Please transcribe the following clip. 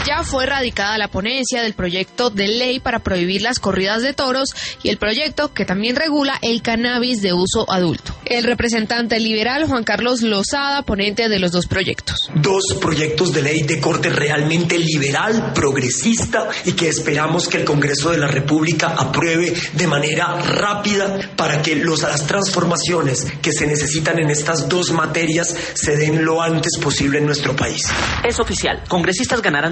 Ya fue radicada la ponencia del proyecto de ley para prohibir las corridas de toros y el proyecto que también regula el cannabis de uso adulto. El representante liberal Juan Carlos Lozada, ponente de los dos proyectos. Dos proyectos de ley de corte realmente liberal, progresista y que esperamos que el Congreso de la República apruebe de manera rápida para que las transformaciones que se necesitan en estas dos materias se den lo antes posible en nuestro país. Es oficial, congresistas ganarán